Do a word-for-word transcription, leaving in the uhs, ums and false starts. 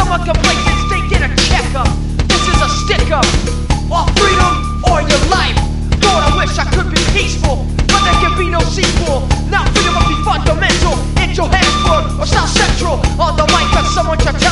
Someone complacent, stay get a checkup. This is a stick-up. Or freedom, or your life. Lord, I wish I could be peaceful, but there can be no sequel. Now freedom must be fundamental. It's Johannesburg or South Central. On the mic, got someone to tell.